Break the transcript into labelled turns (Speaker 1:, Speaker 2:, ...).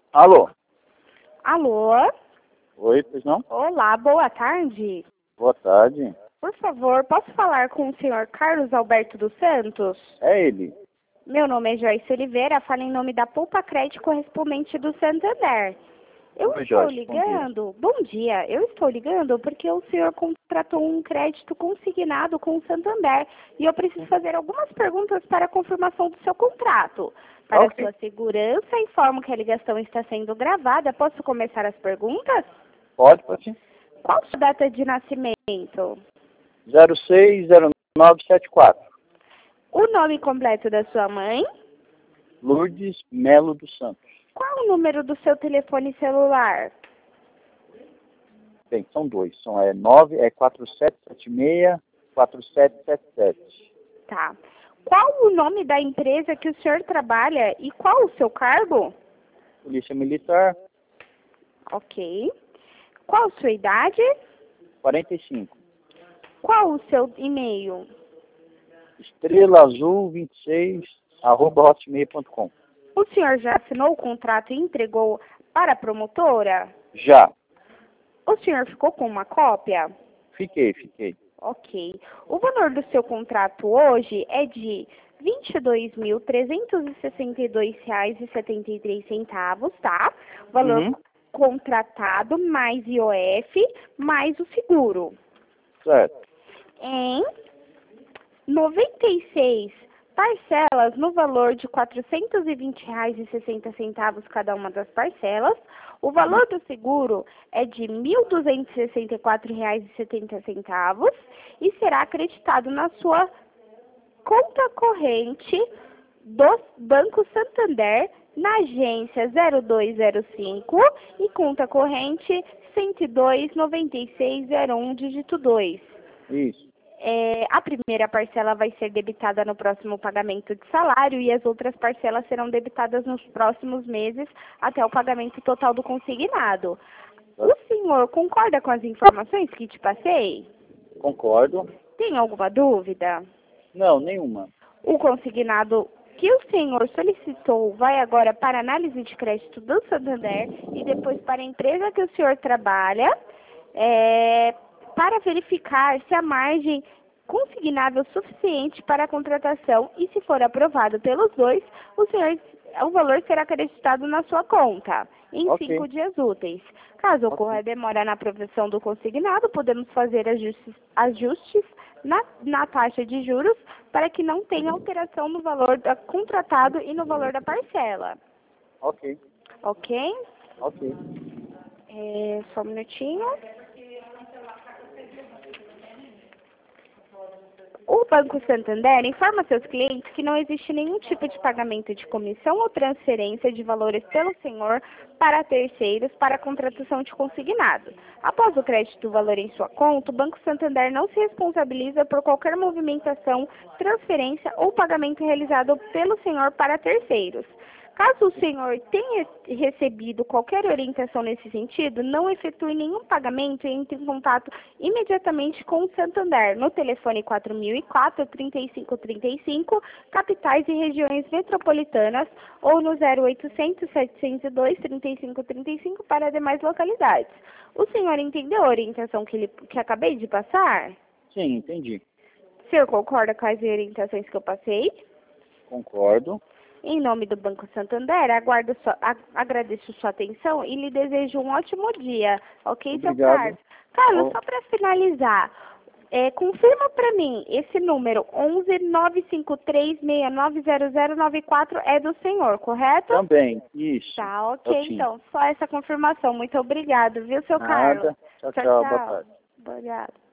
Speaker 1: Alô?
Speaker 2: Alô?
Speaker 1: Oi, pois não?
Speaker 2: Olá, boa tarde.
Speaker 1: Boa tarde.
Speaker 2: Por favor, posso falar com o senhor Carlos Alberto dos Santos?
Speaker 1: É ele.
Speaker 2: Meu nome é Joyce Oliveira, falo em nome da Poupa Crédito correspondente do Santander. Eu
Speaker 1: Oi,
Speaker 2: estou
Speaker 1: Joyce, bom dia.
Speaker 2: ligando, bom dia, eu estou ligando porque o senhor contratou um crédito consignado com o Santander e eu preciso fazer algumas perguntas para a confirmação do seu contrato. Para
Speaker 1: Ok.
Speaker 2: sua segurança, informo que a ligação está sendo gravada. Posso começar as perguntas?
Speaker 1: Pode sim.
Speaker 2: Qual sua data de nascimento?
Speaker 1: 060974.
Speaker 2: O nome completo da sua mãe?
Speaker 1: Lourdes Melo dos Santos.
Speaker 2: Qual o número do seu telefone celular?
Speaker 1: Bem, são dois. São 4776-4777.
Speaker 2: Tá. Qual o nome da empresa que o senhor trabalha e qual o seu cargo?
Speaker 1: Polícia Militar,
Speaker 2: Ok. Qual sua idade?
Speaker 1: 45.
Speaker 2: Qual o seu e-mail?
Speaker 1: Estrela Azul 26, @hotmail.com.
Speaker 2: O senhor já assinou o contrato e entregou para a promotora?
Speaker 1: Já.
Speaker 2: O senhor ficou com uma cópia?
Speaker 1: Fiquei.
Speaker 2: Ok. O valor do seu contrato hoje é de R$ 22.362,73, tá? Valor
Speaker 1: Uhum.
Speaker 2: contratado mais IOF mais o seguro.
Speaker 1: Certo.
Speaker 2: Em 96 parcelas no valor de R$ 420,60 cada uma das parcelas. O valor do seguro é de R$ 1.264,70 e será acreditado na sua conta corrente do Banco Santander na agência 0205 e conta corrente 102.9601, dígito 2.
Speaker 1: Isso.
Speaker 2: A primeira parcela vai ser debitada no próximo pagamento de salário e as outras parcelas serão debitadas nos próximos meses até o pagamento total do consignado. O senhor concorda com as informações que te passei?
Speaker 1: Concordo.
Speaker 2: Tem alguma dúvida?
Speaker 1: Não, nenhuma.
Speaker 2: O consignado que o senhor solicitou vai agora para análise de crédito do Santander e depois para a empresa que o senhor trabalha, para verificar se a margem consignável suficiente para a contratação e, se for aprovado pelos dois, o valor será acreditado na sua conta em
Speaker 1: Ok.
Speaker 2: 5 dias úteis. Caso ocorra demora na aprovação do consignado, podemos fazer ajustes na taxa de juros para que não tenha alteração no valor contratado e no valor da parcela.
Speaker 1: Ok.
Speaker 2: Ok?
Speaker 1: Ok.
Speaker 2: Só um minutinho. O Banco Santander informa seus clientes que não existe nenhum tipo de pagamento de comissão ou transferência de valores pelo senhor para terceiros para a contratação de consignado. Após o crédito do valor em sua conta, o Banco Santander não se responsabiliza por qualquer movimentação, transferência ou pagamento realizado pelo senhor para terceiros. Caso o senhor tenha recebido qualquer orientação nesse sentido, não efetue nenhum pagamento e entre em contato imediatamente com o Santander no telefone 4004-3535, capitais e regiões metropolitanas, ou no 0800-702-3535 para demais localidades. O senhor entendeu a orientação que acabei de passar?
Speaker 1: Sim, entendi.
Speaker 2: O senhor concorda com as orientações que eu passei?
Speaker 1: Concordo.
Speaker 2: Em nome do Banco Santander, agradeço sua atenção e lhe desejo um ótimo dia. Ok, seu
Speaker 1: Obrigado.
Speaker 2: Carlos? Carlos, só para finalizar, confirma para mim, esse número 11-953-690094 é do senhor, correto?
Speaker 1: Também, isso.
Speaker 2: Tá, ok, então, só essa confirmação. Muito obrigado, viu, seu
Speaker 1: Nada.
Speaker 2: Carlos?
Speaker 1: Tchau, boa tarde.
Speaker 2: Obrigado.